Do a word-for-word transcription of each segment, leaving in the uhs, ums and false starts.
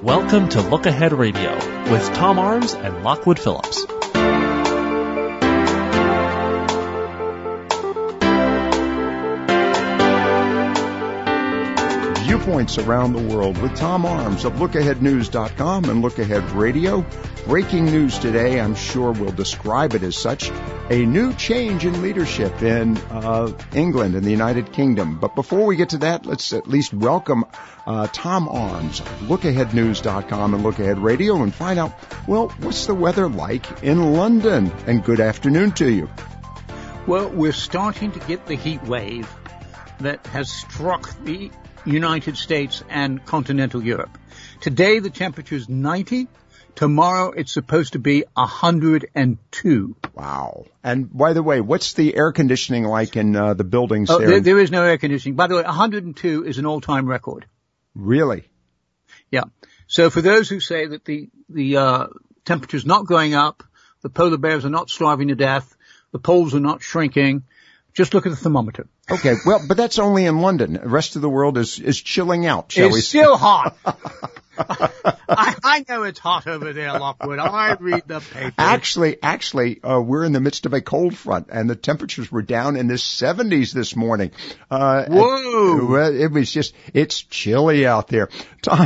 Welcome to Look Ahead Radio with Tom Arms and Lockwood Phillips. Viewpoints around the world with Tom Arms of look ahead news dot com and Look Ahead Radio. Breaking news today, I'm sure we'll describe it as such, a new change in leadership in uh, England and the United Kingdom. But before we get to that, let's at least welcome uh, Tom Arms of look ahead news dot com and Look Ahead Radio and find out, well, what's the weather like in London? And good afternoon to you. Well, we're starting to get the heat wave that has struck the United States and continental Europe. Today the temperature is ninety. Tomorrow it's supposed to be one hundred two. Wow. And by the way, what's the air conditioning like in uh, the buildings oh, there? there? There is no air conditioning. By the way, one hundred two is an all-time record. Really? Yeah. So for those who say that the, the uh, temperature's not going up, the polar bears are not starving to death, the poles are not shrinking, just look at the thermometer. Okay, well, but that's only in London. The rest of the world is, is chilling out, shall it's we It's still hot. I, I know it's hot over there, Lockwood. I read the paper. Actually, actually, uh, we're in the midst of a cold front, and the temperatures were down in the seventies this morning. Uh, Whoa! It, it was just, it's chilly out there. Tom,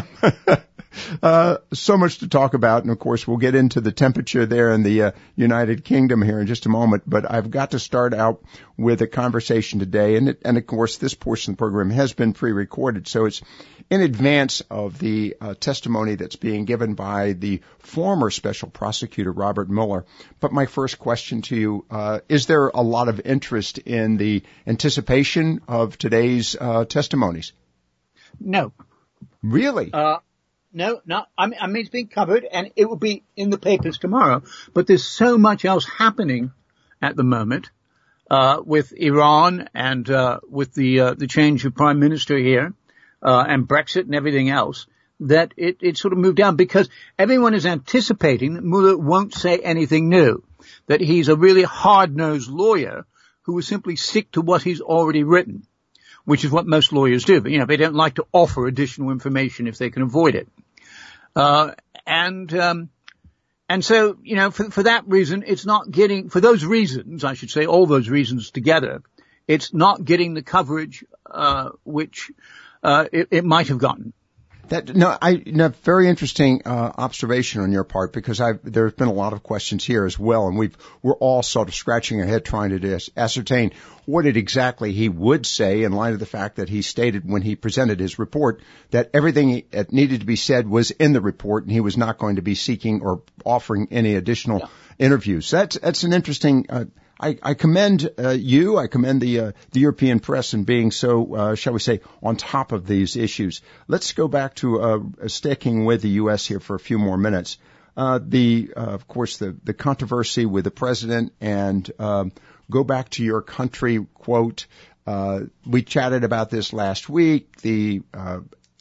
Uh, so much to talk about, and of course we'll get into the temperature there in the uh, United Kingdom here in just a moment, but I've got to start out with a conversation today, and, it, and of course this portion of the program has been pre-recorded, so it's in advance of the uh, testimony that's being given by the former special prosecutor, Robert Mueller. But my first question to you, uh, is there a lot of interest in the anticipation of today's uh, testimonies? No. Really? Uh No, no, I mean, I mean, it's being covered and it will be in the papers tomorrow, but there's so much else happening at the moment, uh, with Iran and, uh, with the, uh, the change of prime minister here, uh, and Brexit and everything else that it, it sort of moved down because everyone is anticipating that Mueller won't say anything new, that he's a really hard-nosed lawyer who will simply stick to what he's already written, which is what most lawyers do. But, you know, they don't like to offer additional information if they can avoid it. Uh, and, um, and so, you know, for, for that reason, it's not getting, for those reasons, I should say, all those reasons together, it's not getting the coverage, uh, which, uh, it, it might have gotten. That, no, I, no, very interesting, uh, observation on your part because I've, there's been a lot of questions here as well and we've, we're all sort of scratching our head trying to dis- ascertain what it exactly he would say in light of the fact that he stated when he presented his report that everything that needed to be said was in the report and he was not going to be seeking or offering any additional yeah. interviews. That's, that's an interesting, uh, I, I commend uh, you. I commend the uh, the European press in being so, uh, shall we say, on top of these issues. Let's go back to uh, sticking with the U S here for a few more minutes. Uh, the, uh, of course, the the controversy with the president, and um, go back to your country quote. Uh, we chatted about this last week. The uh,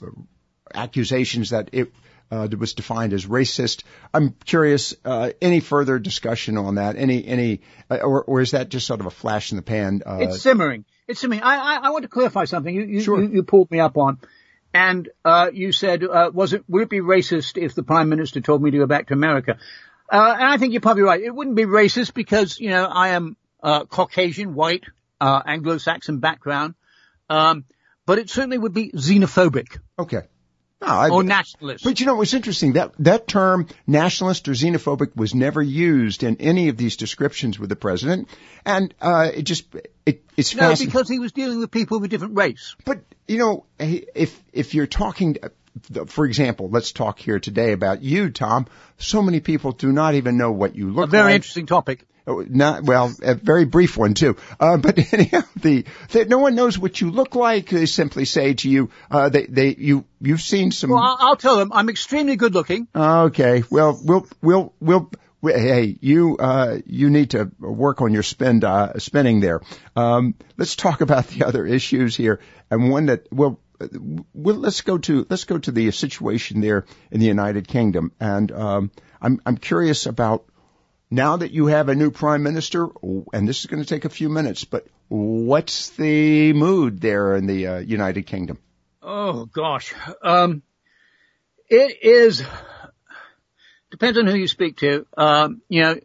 accusations that it. Uh, it was defined as racist. I'm curious, uh, any further discussion on that? Any, any, uh, or, or is that just sort of a flash in the pan? Uh, it's simmering. It's simmering. I, I, I want to clarify something you, you, sure. you, you pulled me up on. And, uh, you said, uh, was it, would it be racist if the prime minister told me to go back to America? Uh, and I think you're probably right. It wouldn't be racist because, you know, I am, uh, Caucasian, white, uh, Anglo-Saxon background. Um, but it certainly would be xenophobic. Okay. No, I, or nationalist. But you know, what's interesting, that, that term, nationalist or xenophobic, was never used in any of these descriptions with the president. And, uh, it just, it, it's No, fascinating. because he was dealing with people of a different race. But, you know, if, if you're talking, for example, let's talk here today about you, Tom. So many people do not even know what you look like. A very like. interesting topic. Not, well, a very brief one too. Uh, but anyhow, the, the, no one knows what you look like. They simply say to you, uh, they, they, you, you've seen some. Well, I'll, I'll tell them I'm extremely good looking. Okay. Well, we'll, we'll, we'll, hey, you, uh, you need to work on your spend, uh, spending there. Um, let's talk about the other issues here. And one that, well, well, let's go to, let's go to the situation there in the United Kingdom. And, um, I'm, I'm curious about, now that you have a new prime minister, and this is going to take a few minutes, but what's the mood there in the uh, United Kingdom? Oh, gosh. Um, It is, depends on who you speak to. Um, you know,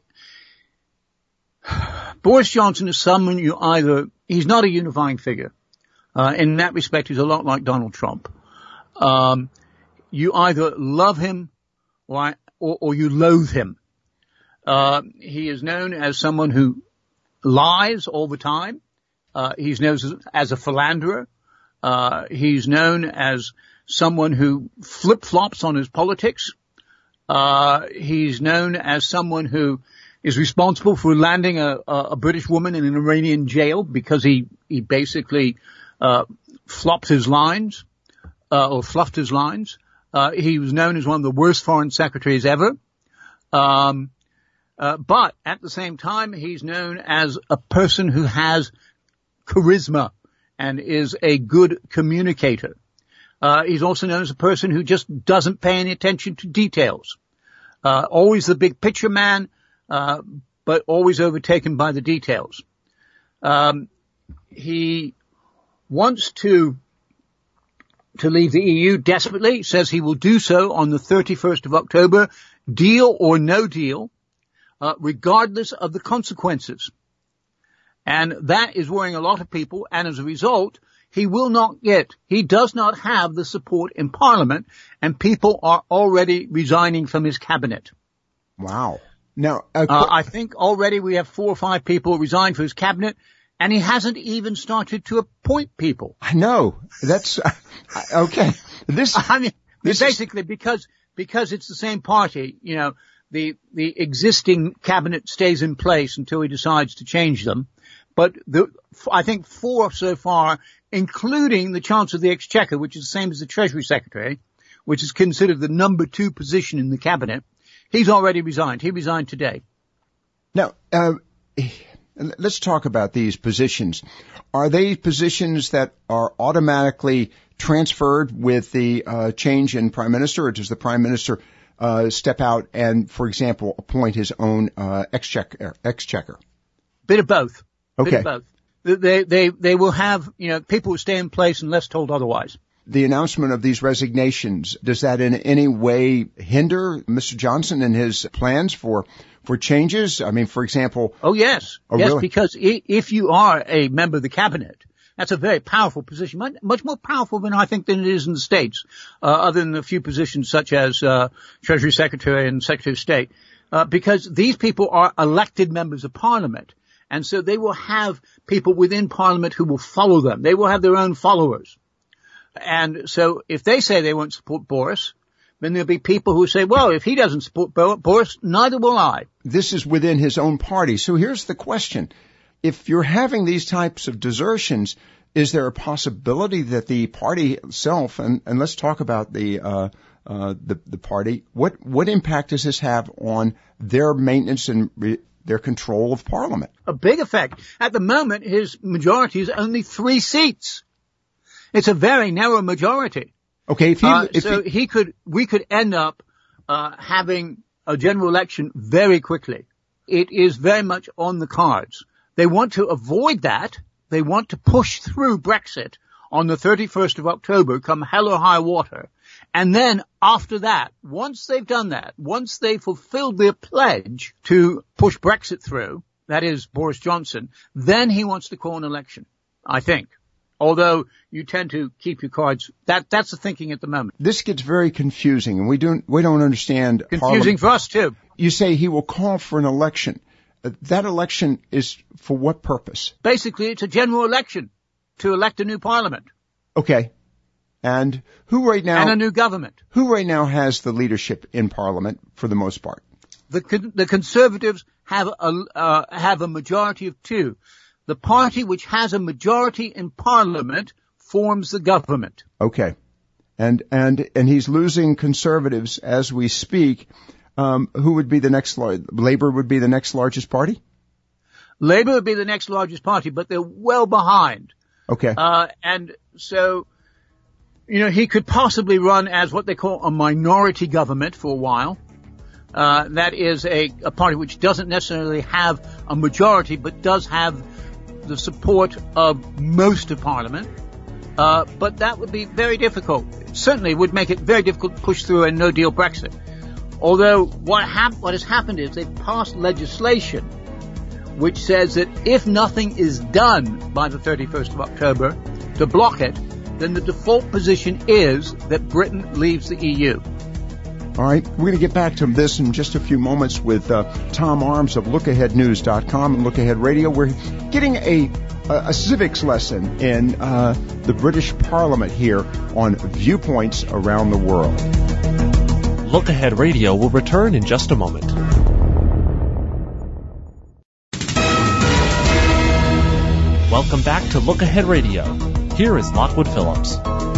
Boris Johnson is someone you either, he's not a unifying figure. Uh, in that respect, he's a lot like Donald Trump. Um, you either love him or, or, or you loathe him. Uh, he is known as someone who lies all the time. Uh, he's known as, as a philanderer. Uh, he's known as someone who flip-flops on his politics. Uh, he's known as someone who is responsible for landing a, a, a British woman in an Iranian jail because he, he basically, uh, flopped his lines, uh, or fluffed his lines. Uh, he was known as one of the worst foreign secretaries ever. Um, Uh, but at the same time, he's known as a person who has charisma and is a good communicator. Uh, he's also known as a person who just doesn't pay any attention to details. Uh, always the big picture man, uh, but always overtaken by the details. Um, he wants to, to leave the E U desperately, says he will do so on the thirty-first of October, deal or no deal. Uh, regardless of the consequences. And that is worrying a lot of people, and as a result, he will not get, he does not have the support in Parliament, and people are already resigning from his cabinet. Wow. Now, uh, uh, I think already we have four or five people resigned for his cabinet, and he hasn't even started to appoint people. I know. That's, uh, okay. This, I mean, this basically is... because, because it's the same party, you know, The, the existing cabinet stays in place until he decides to change them. But the, I think four so far, including the Chancellor of the Exchequer, which is the same as the Treasury Secretary, which is considered the number two position in the cabinet, he's already resigned. He resigned today. Now, uh, let's talk about these positions. Are they positions that are automatically transferred with the uh, change in Prime Minister, or does the Prime Minister Uh, step out and, for example, appoint his own uh, exchequer, exchequer? Bit of both. Okay. Bit of both. They, they, they will have, you know, people will stay in place unless told otherwise. The announcement of these resignations, does that in any way hinder Mister Johnson and his plans for, for changes? I mean, for example. Oh, yes. Oh, yes, really? Because if you are a member of the cabinet, that's a very powerful position, much more powerful than I think than it is in the States, uh, other than a few positions such as uh, Treasury Secretary and Secretary of State, uh, because these people are elected members of Parliament, and so they will have people within Parliament who will follow them. They will have their own followers. And so if they say they won't support Boris, then there'll be people who say, well, if he doesn't support Boris, neither will I. This is within his own party. So here's the question. If you're having these types of desertions, is there a possibility that the party itself, and, and let's talk about the, uh, uh, the, the party, what, what impact does this have on their maintenance and re, their control of Parliament? A big effect. At the moment, his majority is only three seats. It's a very narrow majority. Okay, if he, uh, if so he, he could, we could end up, uh, having a general election very quickly. It is very much on the cards. They want to avoid that. They want to push through Brexit on the thirty-first of October, come hell or high water. And then after that, once they've done that, once they've fulfilled their pledge to push Brexit through, that is Boris Johnson, then he wants to call an election, I think. Although you tend to keep your cards, that, that's the thinking at the moment. This gets very confusing, and we don't, we don't understand. Confusing for us too. You say he will call for an election. Uh, that election is for what purpose? Basically, it's a general election to elect a new parliament. Okay. And who right now... And a new government. Who right now has the leadership in Parliament for the most part? The, the Conservatives have a, uh, have a majority of two. The party which has a majority in Parliament forms the government. Okay. And, and, and he's losing Conservatives as we speak. Um, who would be the next, Labour would be the next largest party? Labour would be the next largest party, but they're well behind. Okay. Uh, and so, you know, he could possibly run as what they call a minority government for a while. Uh, that is a, a party which doesn't necessarily have a majority, but does have the support of most of Parliament. Uh, but that would be very difficult. It certainly would make it very difficult to push through a no-deal Brexit. Although what, hap- what has happened is they've passed legislation which says that if nothing is done by the thirty-first of October to block it, then the default position is that Britain leaves the E U. All right, we're going to get back to this in just a few moments with uh, Tom Arms of look ahead news dot com and Look Ahead Radio. We're getting a, a, a civics lesson in uh, the British Parliament here on viewpoints around the world. Look Ahead Radio will return in just a moment. Welcome back to Look Ahead Radio. Here is Lockwood Phillips.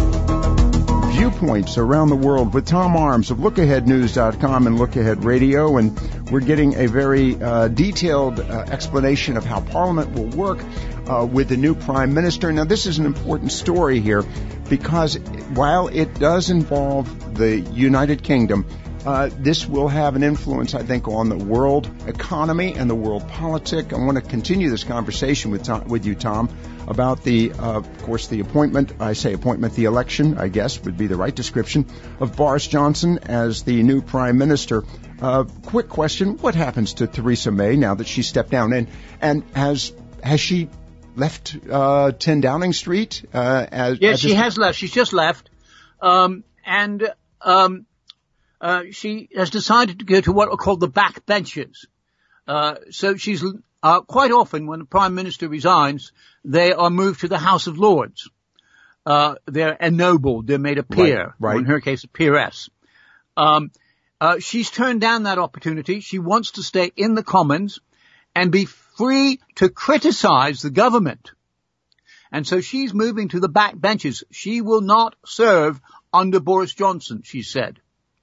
Viewpoints around the world with Tom Arms of look ahead news dot com and Look Ahead Radio, and we're getting a very uh, detailed uh, explanation of how Parliament will work uh, with the new Prime Minister. Now, this is an important story here because while it does involve the United Kingdom, uh, this will have an influence, I think, on the world economy and the world politic. I want to continue this conversation with Tom, with you, Tom, about the, uh, of course, the appointment, I say appointment, the election, I guess, would be the right description, of Boris Johnson as the new Prime Minister. Uh, quick question, what happens to Theresa May now that she stepped down? And, and has, has she left uh, ten Downing Street? Uh, as, yes, as she has left. She's just left. Um, and um, uh, she has decided to go to what are called the back benches. Uh, so she's... Uh, quite often when the Prime Minister resigns, they are moved to the House of Lords. Uh, they're ennobled. They're made a peer. Right, right. Or in her case, a peeress. Um, uh, she's turned down that opportunity. She wants to stay in the Commons and be free to criticize the government. And so she's moving to the back benches. She will not serve under Boris Johnson, she said.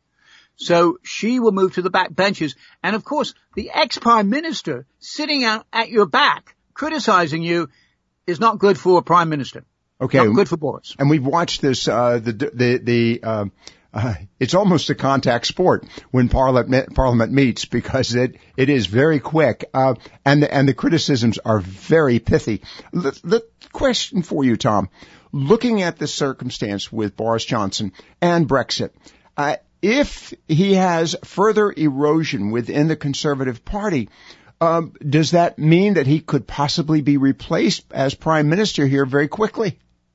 So she will move to the back benches. And of course, the ex-prime minister sitting out at your back criticizing you is not good for a prime minister. Okay. Not good for Boris. And we've watched this, uh, the, the, the, uh, uh, it's almost a contact sport when Parliament, Parliament meets because it, it is very quick. Uh, and the, and the criticisms are very pithy. The, the question for you, Tom, looking at the circumstance with Boris Johnson and Brexit, uh, if he has further erosion within the Conservative Party, um, does that mean that he could possibly be replaced as Prime Minister here very quickly?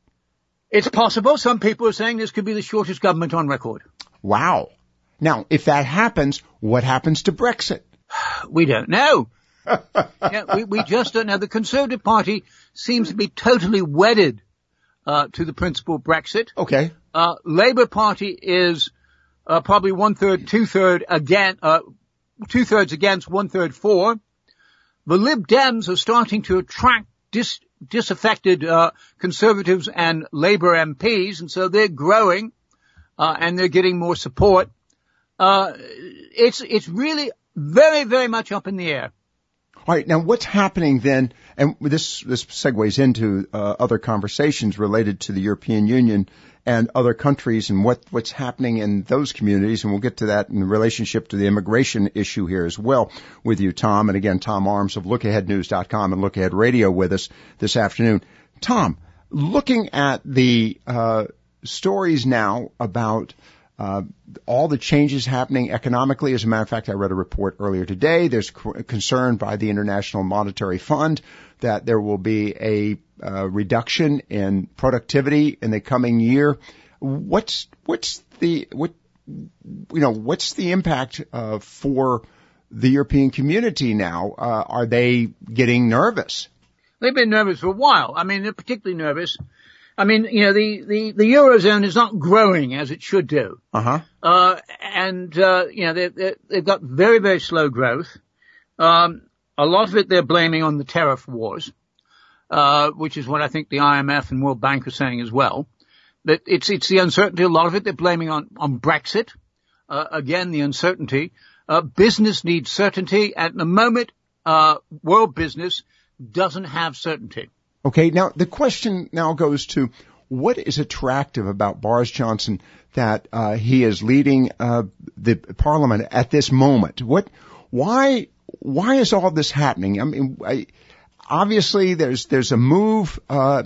It's possible. Some people are saying this could be the shortest government on record. Wow. Now, if that happens, what happens to Brexit? We don't know. yeah, we, we just don't know. The Conservative Party seems to be totally wedded uh, to the principle of Brexit. Okay. Uh, Labour Party is Uh, probably one-third, two-third again, uh, two-thirds against, one-third for. The Lib Dems are starting to attract dis- disaffected, uh, Conservatives and Labour M Ps, and so they're growing, uh, and they're getting more support. Uh, it's, it's really very, very much up in the air. All right. Now, what's happening then? And this this segues into uh, other conversations related to the European Union and other countries and what what's happening in those communities. And we'll get to that in relationship to the immigration issue here as well with you, Tom. And again, Tom Arms of look ahead news dot com and Look Ahead Radio with us this afternoon. Tom, looking at the uh stories now about Uh, all the changes happening economically. As a matter of fact, I read a report earlier today. There's c- concern by the International Monetary Fund that there will be a uh, reduction in productivity in the coming year. What's what's the what you know what's the impact uh, for the European community now? Uh, are they getting nervous? They've been nervous for a while. I mean, they're particularly nervous. I mean, you know, the, the, the Eurozone is not growing as it should do. Uh-huh. Uh, and, uh, you know, they, they, they've got very, very slow growth. Um, a lot of it they're blaming on the tariff wars, uh, which is what I think the I M F and World Bank are saying as well. That it's, it's the uncertainty. A lot of it they're blaming on, on Brexit. Uh, again, the uncertainty. Uh, business needs certainty. At the moment, uh, world business doesn't have certainty. Okay, now the question now goes to what is attractive about Boris Johnson that uh, he is leading uh, the Parliament at this moment? What, why, why is all this happening? I mean, I, obviously there's there's a move uh,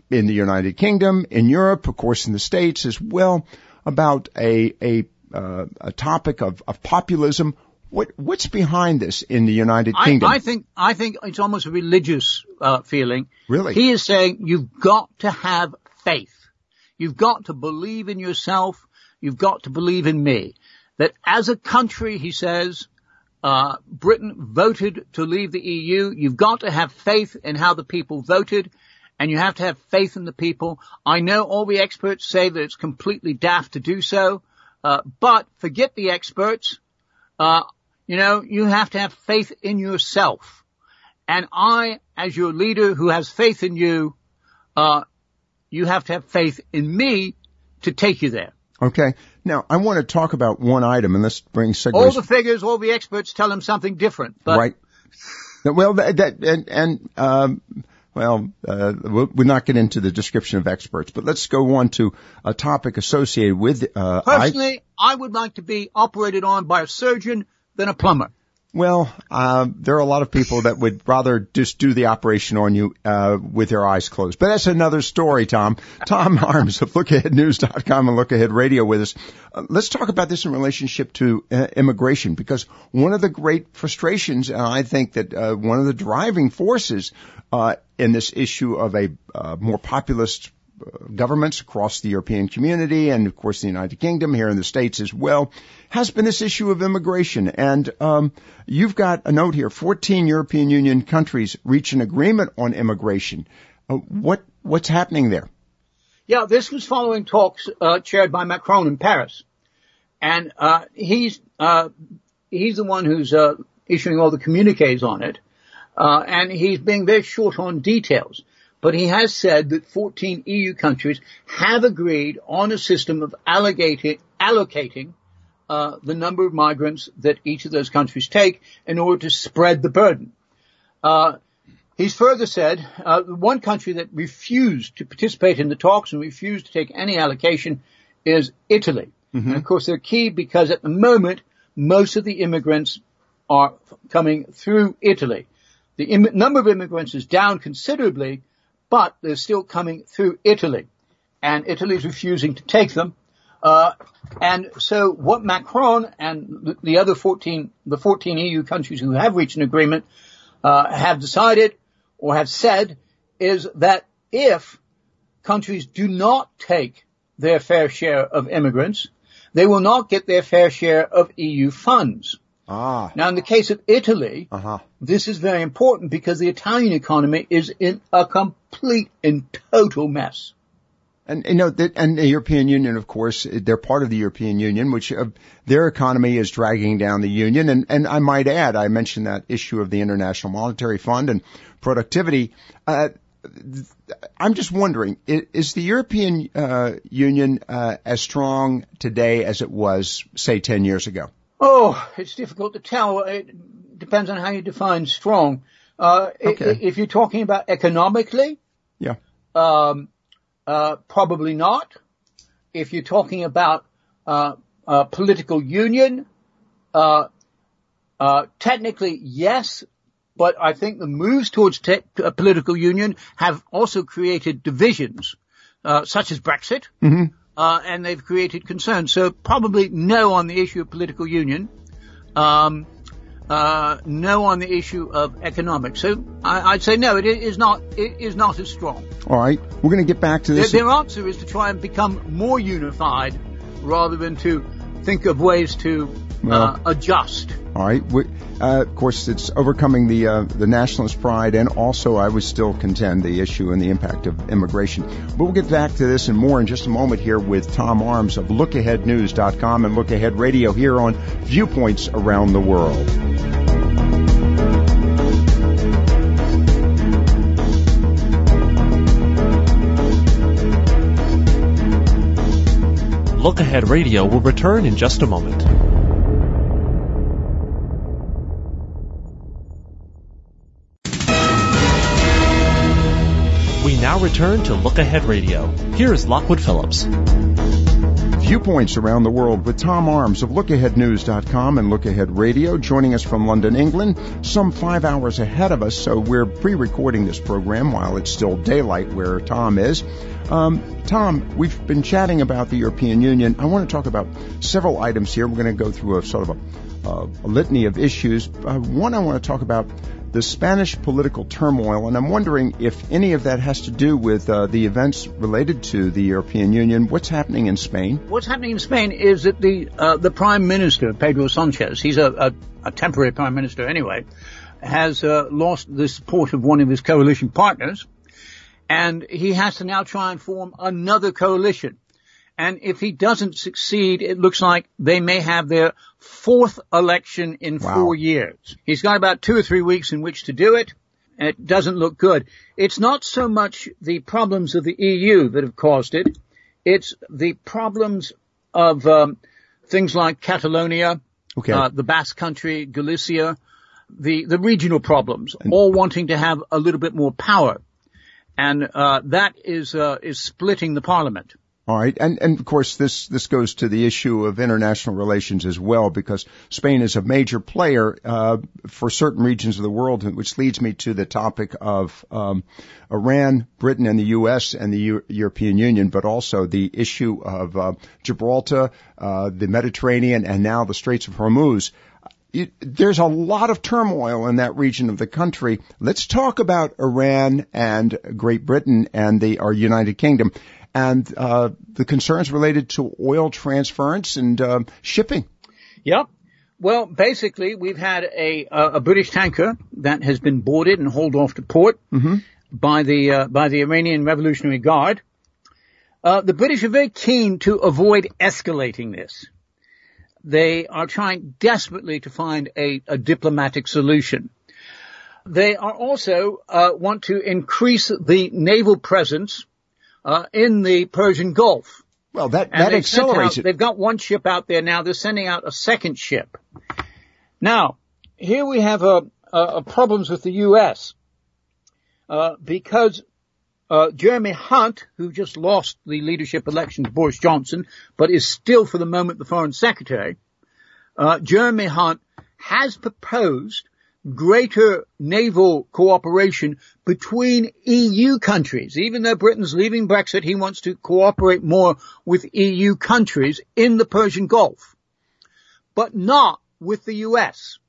in the United Kingdom, in Europe, of course, in the States as well, about a a, uh, a topic of, of populism. What what's behind this in the United Kingdom? I, I think I think it's almost a religious uh, feeling. Really? He is saying you've got to have faith. You've got to believe in yourself. You've got to believe in me. That as a country, he says, uh, Britain voted to leave the E U. You've got to have faith in how the people voted, and you have to have faith in the people. I know all the experts say that it's completely daft to do so, uh, but forget the experts. Uh, you know, you have to have faith in yourself. And I, as your leader who has faith in you, uh, you have to have faith in me to take you there. Okay. Now, I want to talk about one item, and let's bring segues. All the figures, all the experts tell him something different. But right. Well, that, that and, and um, well, uh, we'll, we'll not get into the description of experts, but let's go on to a topic associated with. Uh, Personally, I, I would like to be operated on by a surgeon than a plumber. Well, uh, there are a lot of people that would rather just do the operation on you uh, with their eyes closed. But that's another story, Tom. Tom Arms of look ahead news dot com and Look Ahead Radio with us. Uh, let's talk about this in relationship to uh, immigration, because one of the great frustrations, and I think that uh, one of the driving forces uh, in this issue of a uh, more populist governments across the European community and, of course, the United Kingdom, here in the States as well, has been this issue of immigration. And um, you've got a note here, fourteen European Union countries reach an agreement on immigration. Uh, what what's happening there? Yeah, this was following talks uh, chaired by Macron in Paris. And uh, he's uh, he's the one who's uh, issuing all the communiques on it. Uh, and he's being very short on details. But he has said that fourteen E U countries have agreed on a system of allocating, allocating uh, the number of migrants that each of those countries take in order to spread the burden. Uh, he's further said uh, one country that refused to participate in the talks and refused to take any allocation is Italy. Mm-hmm. And, of course, they're key because at the moment, most of the immigrants are coming through Italy. The im- number of immigrants is down considerably, but they're still coming through Italy, and Italy's refusing to take them. Uh, and so what Macron and the other fourteen, the fourteen E U countries who have reached an agreement, uh, have decided or have said is that if countries do not take their fair share of immigrants, they will not get their fair share of E U funds. Ah. Now, in the case of Italy, uh-huh. this is very important because the Italian economy is in a complete and total mess. And, you know, the, and the European Union, of course, they're part of the European Union, which uh, their economy is dragging down the Union. And, and I might add, I mentioned that issue of the International Monetary Fund and productivity. Uh, I'm just wondering, is the European uh, Union uh, as strong today as it was, say, ten years ago? Oh, it's difficult to tell. It depends on how you define strong. Uh, okay. If you're talking about economically, yeah, um, uh, probably not. If you're talking about uh, uh, political union, uh, uh, technically yes, but I think the moves towards te- a political union have also created divisions, uh, such as Brexit. Mm-hmm. Uh, and they've created concerns. So probably no on the issue of political union, um, uh, no on the issue of economics. So I, I'd say no, it is not, it is not as strong. All right. We're going to get back to this. Their, their answer is to try and become more unified rather than to think of ways to well, uh, adjust. All right. We, uh, of course, it's overcoming the uh, the nationalist pride, and also I would still contend the issue and the impact of immigration. But we'll get back to this and more in just a moment here with Tom Arms of look ahead news dot com and Look Ahead Radio here on Viewpoints Around the World. Look Ahead Radio will return in just a moment. We now return to Look Ahead Radio. Here is Lockwood Phillips. Viewpoints around the world with Tom Arms of look ahead news dot com and Look Ahead Radio, joining us from London, England, some five hours ahead of us, so we're pre-recording this program while it's still daylight where Tom is. Um, Tom, we've been chatting about the European Union. I want to talk about several items here. We're going to go through a sort of a, uh, a litany of issues. Uh, one, I want to talk about the Spanish political turmoil, and I'm wondering if any of that has to do with uh, the events related to the European Union. What's happening in Spain? What's happening in Spain is that the uh, the Prime Minister, Pedro Sanchez, he's a, a, a temporary Prime Minister anyway, has uh, lost the support of one of his coalition partners, and he has to now try and form another coalition. And if he doesn't succeed, it looks like they may have their fourth election in wow. four years. He's got about two or three weeks in which to do it. And it doesn't look good. It's not so much the problems of the E U that have caused it. It's the problems of um, things like Catalonia, okay. uh, the Basque Country, Galicia, the, the regional problems, and all wanting to have a little bit more power. And uh, that is uh, is splitting the parliament. All right. And, and of course, this, this goes to the issue of international relations as well, because Spain is a major player, uh, for certain regions of the world, which leads me to the topic of, um, Iran, Britain, and the U S and the U- European Union, but also the issue of, uh, Gibraltar, uh, the Mediterranean, and now the Straits of Hormuz. It, there's a lot of turmoil in that region of the country. Let's talk about Iran and Great Britain and the, our United Kingdom. And uh the concerns related to oil transference and uh, shipping. Yep. Well, basically, we've had a a British tanker that has been boarded and hauled off to port mm-hmm. by the uh, by the Iranian Revolutionary Guard. Uh the British are very keen to avoid escalating this. They are trying desperately to find a, a diplomatic solution. They are also uh want to increase the naval presence Uh, in the Persian Gulf. Well, that, that accelerates out, it. They've got one ship out there now. They're sending out a second ship. Now, here we have a, a, a problems with the U S Uh, because uh, Jeremy Hunt, who just lost the leadership election to Boris Johnson, but is still for the moment the Foreign Secretary, uh, Jeremy Hunt has proposed greater naval cooperation between E U countries. Even though Britain's leaving Brexit, he wants to cooperate more with E U countries in the Persian Gulf, but not with the U S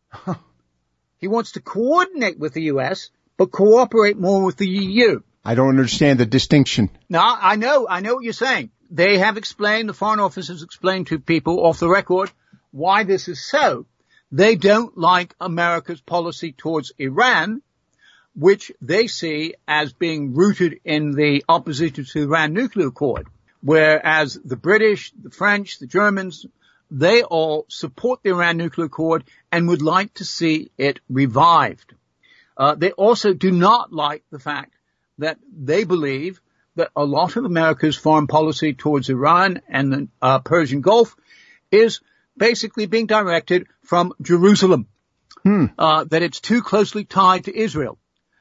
He wants to coordinate with the U S, but cooperate more with the E U. I don't understand the distinction. No, I know, I know what you're saying. They have explained, the Foreign Office has explained to people off the record why this is so. They don't like America's policy towards Iran, which they see as being rooted in the opposition to the Iran nuclear accord, whereas the British, the French, the Germans, they all support the Iran nuclear accord and would like to see it revived. Uh, they also do not like the fact that they believe that a lot of America's foreign policy towards Iran and the uh, Persian Gulf is basically being directed from Jerusalem, hmm. uh, that it's too closely tied to Israel.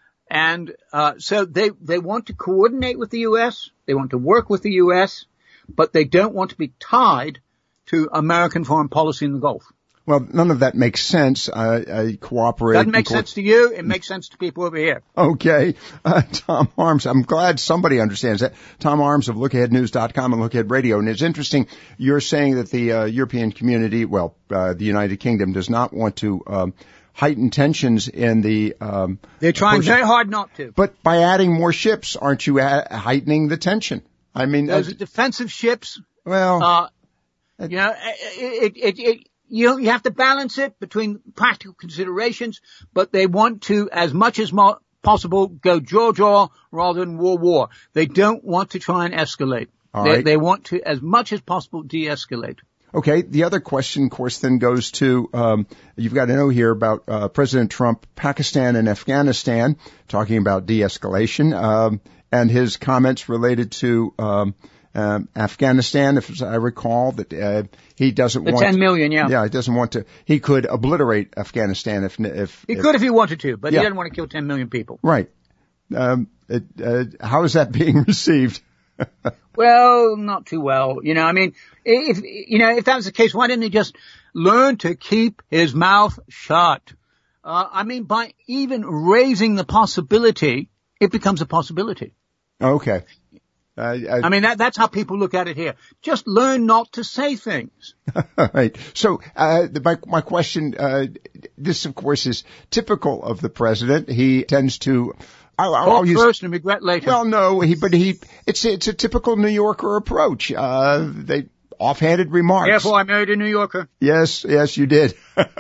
And uh so they, they want to coordinate with the U S, they want to work with the U S, but they don't want to be tied to American foreign policy in the Gulf. Well, none of that makes sense. I, I cooperate. Doesn't make co- sense to you. It makes sense to people over here. Okay. Uh, Tom Arms, I'm glad somebody understands that. Tom Arms of look ahead news dot com and Look Ahead Radio. And it's interesting, you're saying that the uh, European community, well, uh, the United Kingdom does not want to um, heighten tensions in the... Um, They're trying Persian, very hard not to. But by adding more ships, aren't you a- heightening the tension? I mean... Those uh, are defensive ships. Well... Uh, you know, it... it, it, it You know, you have to balance it between practical considerations, but they want to, as much as mo- possible, go jaw-jaw rather than war-war. They don't want to try and escalate. All they, right. they want to, as much as possible, de-escalate. Okay. The other question, of course, then goes to, um, you've got to know here about uh, President Trump, Pakistan and Afghanistan, talking about de-escalation, um, and his comments related to um, um, Afghanistan, if I recall, that uh, he doesn't the want... ten million, yeah. Yeah, he doesn't want to... He could obliterate Afghanistan if... if he if, could if he wanted to, but yeah. he doesn't want to kill ten million people. Right. Um, it, uh, how is that being received? Well, not too well. You know, I mean, if, you know, if that was the case, why didn't he just learn to keep his mouth shut? Uh, I mean, by even raising the possibility, it becomes a possibility. Okay. Uh, I, I mean, that, that's how people look at it here. Just learn not to say things. Right. So, uh, the, my, my question, uh, this of course is typical of the president. He tends to, I'll, I'll Talk use, first and regret later. Well, no, he, but he, it's, it's a typical New Yorker approach. Uh, they, offhanded remarks. Therefore, I married a New Yorker. Yes, yes, you did.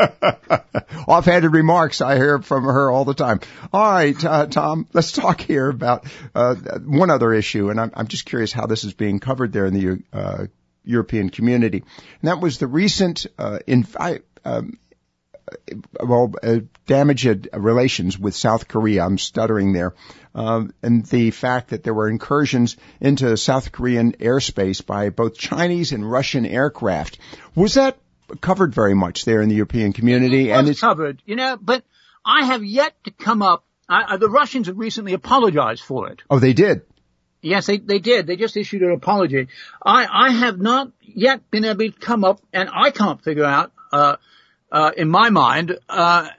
Offhanded remarks, I hear from her all the time. All right, uh, Tom, let's talk here about, uh, one other issue, and I'm, I'm just curious how this is being covered there in the, uh, European community. And that was the recent, uh, in, I, um, well, uh, damaged relations with South Korea. I'm stuttering there. Um, and the fact that there were incursions into South Korean airspace by both Chinese and Russian aircraft. Was that covered very much there in the European community? It was and it's covered, you know, but I have yet to come up. Uh, the Russians have recently apologized for it. Oh, they did? Yes, they, they did. They just issued an apology. I, I have not yet been able to come up, and I can't figure out, uh, Uh, in my mind, uh,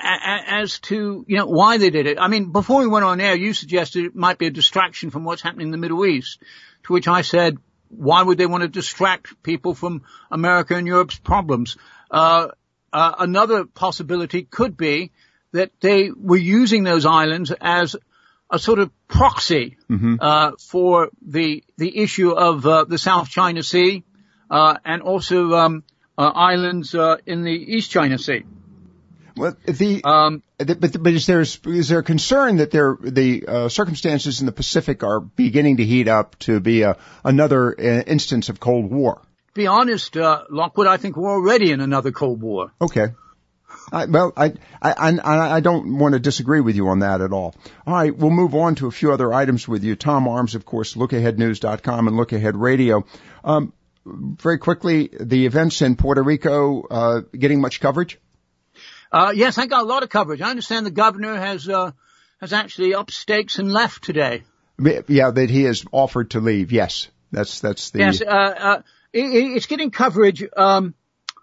as to, you know, why they did it. I mean, before we went on air, you suggested it might be a distraction from what's happening in the Middle East, to which I said, why would they want to distract people from America and Europe's problems? Uh, uh, another possibility could be that they were using those islands as a sort of proxy, mm-hmm. uh, for the, the issue of, uh, the South China Sea, uh, and also, um, Uh, islands uh, in the East China Sea. Well, the, um, the but but is there is there concern that there the uh, circumstances in the Pacific are beginning to heat up to be a, another uh, instance of Cold War? To be honest, uh, Lockwood, I think we're already in another Cold War. Okay. I, well, I, I, I, I don't want to disagree with you on that at all. All right, we'll move on to a few other items with you. Tom Arms, of course, look ahead news dot com and Look Ahead Radio. Um, Very quickly, the events in Puerto Rico, uh, getting much coverage? Uh, yes, I got a lot of coverage. I understand the governor has, uh, has actually upped stakes and left today. Yeah, that he has offered to leave. Yes. That's, that's the. Yes, uh, uh, it, it's getting coverage. Um,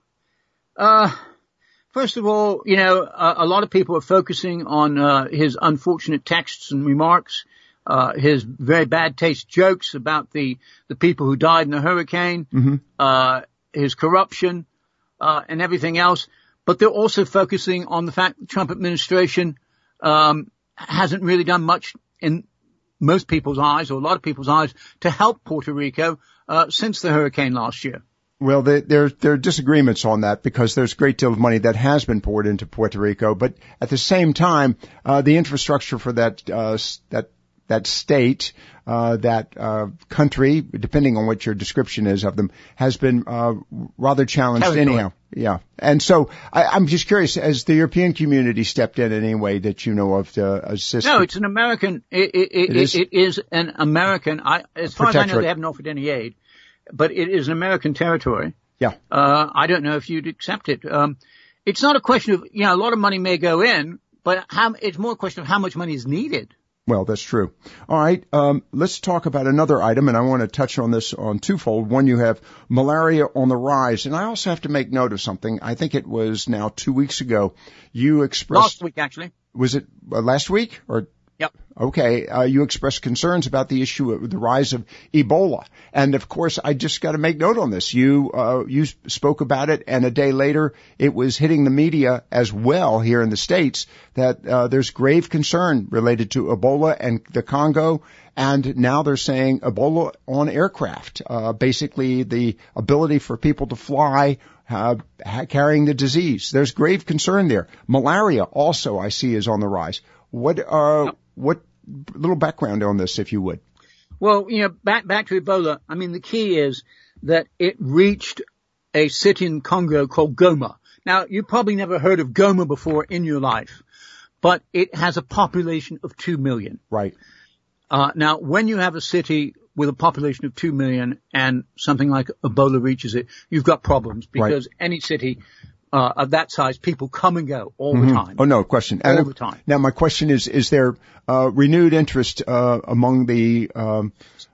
uh, first of all, you know, a, a lot of people are focusing on, uh, his unfortunate texts and remarks. Uh, his very bad taste jokes about the, the people who died in the hurricane, mm-hmm. uh, his corruption, uh, and everything else. But they're also focusing on the fact the Trump administration, um, hasn't really done much in most people's eyes, or a lot of people's eyes, to help Puerto Rico, uh, since the hurricane last year. Well, there, there, there are disagreements on that because there's a great deal of money that has been poured into Puerto Rico. But at the same time, uh, the infrastructure for that, uh, that, that state, uh, that, uh, country, depending on what your description is of them, has been, uh, rather challenged Territory. anyhow. Yeah. And so I, I'm just curious, has the European community stepped in in any way that you know of to assist? No, it's an American, it, it, it, it, is? it is an American, I, as far as I know, they haven't offered any aid, but it is an American territory. Yeah. Uh, I don't know if you'd accept it. Um, it's not a question of, you know, a lot of money may go in, but how, it's more a question of how much money is needed. Well, that's true. All right. Um, let's talk about another item, and I want to touch on this on twofold. One, you have malaria on the rise, and I also have to make note of something. I think it was now two weeks ago. You expressed last week, actually. Was it uh, last week or? Yep. Okay. Uh, you expressed concerns about the issue of the rise of Ebola. And of course, I just got to make note on this. You, uh, you spoke about it, and a day later it was hitting the media as well here in the States that, uh, there's grave concern related to Ebola and the Congo. And now they're saying Ebola on aircraft, uh, basically the ability for people to fly, uh, carrying the disease. There's grave concern there. Malaria also I see is on the rise. What, uh, yep. What little background on this, if you would? Well, you know, back, back to Ebola. I mean, the key is that it reached a city in Congo called Goma. Now, you probably never heard of Goma before in your life, but it has a population of two million. Right. Uh, now, when you have a city with a population of two million and something like Ebola reaches it, you've got problems because right. any city Uh, of that size, people come and go all mm-hmm. the time. Oh, no question. All and the time. Now, my question is, is there uh, renewed interest uh, among the um,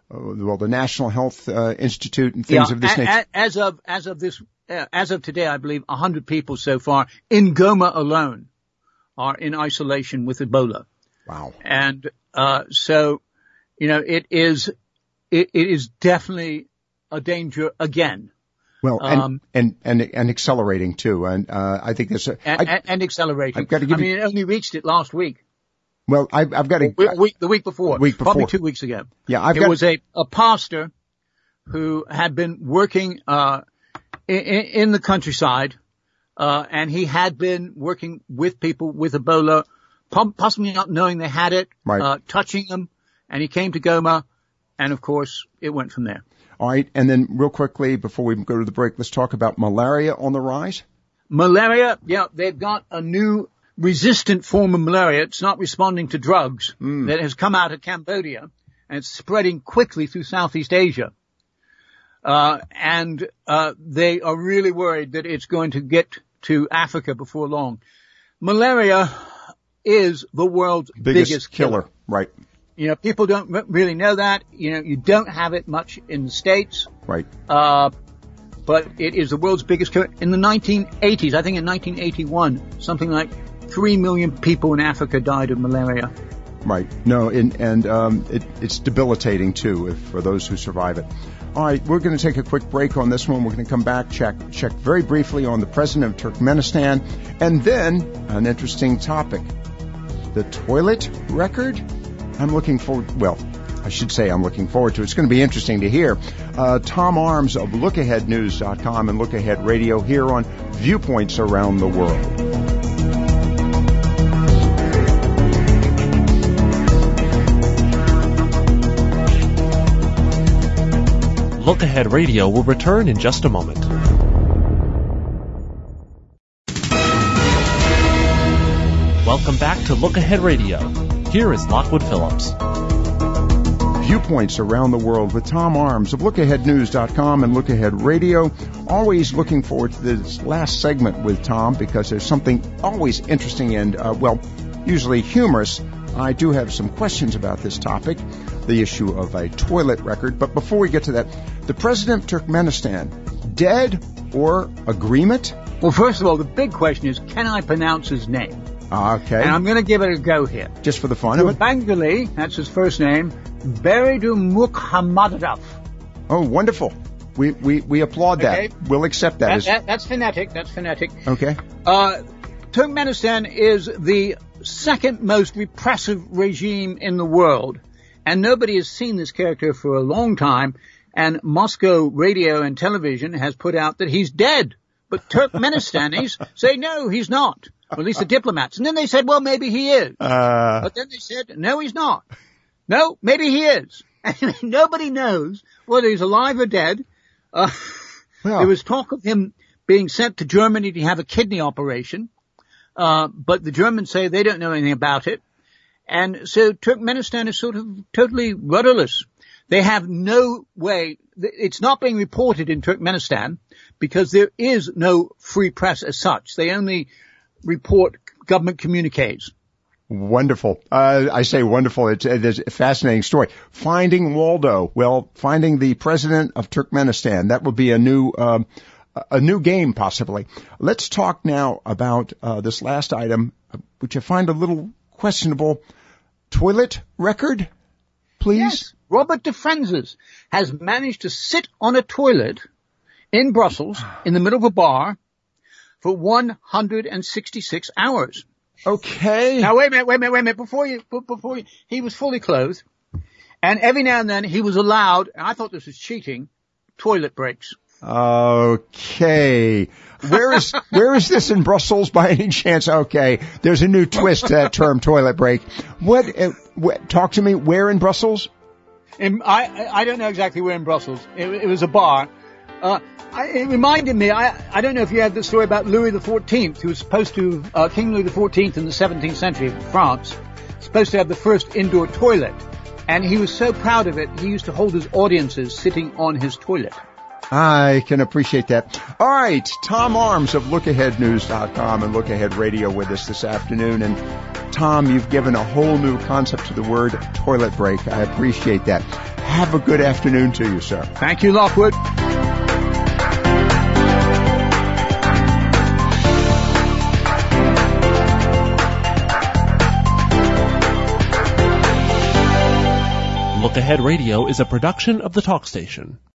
well, the National Health uh, Institute and things yeah, of this a, nature. A, as of as of this uh, as of today, I believe one hundred people so far in Goma alone are in isolation with Ebola. Wow. And uh so, you know, it is it, it is definitely a danger again. Well, and, um, and, and, and accelerating too. And, uh, I think that's, a, and, I, and accelerating. I've got to give I mean, you, it only reached it last week. Well, I, I've got to, the week, the week before. Week before. Probably two weeks ago. Yeah, I've it got, was a, a pastor who had been working, uh, in, in the countryside, uh, and he had been working with people with Ebola, possibly not knowing they had it, right. uh, touching them, and he came to Goma, and of course, it went from there. All right, and then real quickly, before we go to the break, let's talk about malaria on the rise. Malaria, yeah, they've got a new resistant form of malaria. It's not responding to drugs mm. that has come out of Cambodia, and it's spreading quickly through Southeast Asia. Uh, and uh, they are really worried that it's going to get to Africa before long. Malaria is the world's biggest, biggest killer. killer. Right. You know, people don't really know that. You know, you don't have it much in the States. Right. Uh, but it is the world's biggest killer. In the nineteen eighties, I think in nineteen eighty-one, something like three million people in Africa died of malaria. Right. No, and, and um, it, it's debilitating, too, if, for those who survive it. All right, we're going to take a quick break on this one. We're going to come back, check, check very briefly on the president of Turkmenistan, and then an interesting topic, the toilet record. I'm looking forward, well, I should say I'm looking forward to it. It's going to be interesting to hear. Uh, Tom Arms of look ahead news dot com and Look Ahead Radio here on Viewpoints Around the World. Look Ahead Radio will return in just a moment. Welcome back to Look Ahead Radio. Here is Lockwood Phillips. Viewpoints Around the World with Tom Arms of look ahead news dot com and Look Ahead Radio. Always looking forward to this last segment with Tom because there's something always interesting and, uh, well, usually humorous. I do have some questions about this topic, the issue of a toilet record. But before we get to that, the president of Turkmenistan, dead or agreement? Well, first of all, the big question is, can I pronounce his name? Okay. And I'm going to give it a go here. Just for the fun of it? Gurbanguly, that's his first name, Berdimuhammedov. Oh, wonderful. We, we, we applaud that. Okay. We'll accept that. that, as... that that's phonetic. That's phonetic. Okay. Uh, Turkmenistan is the second most repressive regime in the world. And nobody has seen this character for a long time. And Moscow radio and television has put out that he's dead. But Turkmenistanis say, no, he's not. Or at least the diplomats. And then they said, well, maybe he is. Uh... But then they said, no, he's not. No, maybe he is. And nobody knows whether he's alive or dead. Uh, well. There was talk of him being sent to Germany to have a kidney operation. Uh, but the Germans say they don't know anything about it. And so Turkmenistan is sort of totally rudderless. They have no way. It's not being reported in Turkmenistan because there is no free press as such. They only report government communiques. Wonderful. Uh, I say wonderful. It's, it's a fascinating story. Finding Waldo. Well, finding the president of Turkmenistan. That would be a new, um, a new game possibly. Let's talk now about, uh, this last item, which I find a little questionable. Toilet record, please. Yes. Robert de Frenzes has managed to sit on a toilet in Brussels in the middle of a bar for one hundred sixty-six hours. Okay. Now wait a minute, wait a minute, wait a minute. Before you, before you, he was fully clothed, and every now and then he was allowed, and I thought this was cheating, toilet breaks. Okay. Where is, where is this in Brussels by any chance? Okay. There's a new twist to that term, toilet break. What, uh, what talk to me, where in Brussels? In, I, I don't know exactly where in Brussels. It, it was a bar. Uh, I, it reminded me, I, I don't know if you had the story about Louis the fourteenth, who was supposed to, uh, King Louis the fourteenth in the seventeenth century of France, supposed to have the first indoor toilet. And he was so proud of it, he used to hold his audiences sitting on his toilet. I can appreciate that. All right. Tom Arms of look ahead news dot com and Look Ahead Radio with us this afternoon. And Tom, you've given a whole new concept to the word toilet break. I appreciate that. Have a good afternoon to you, sir. Thank you, Lockwood. Look Ahead Radio is a production of the Talk Station.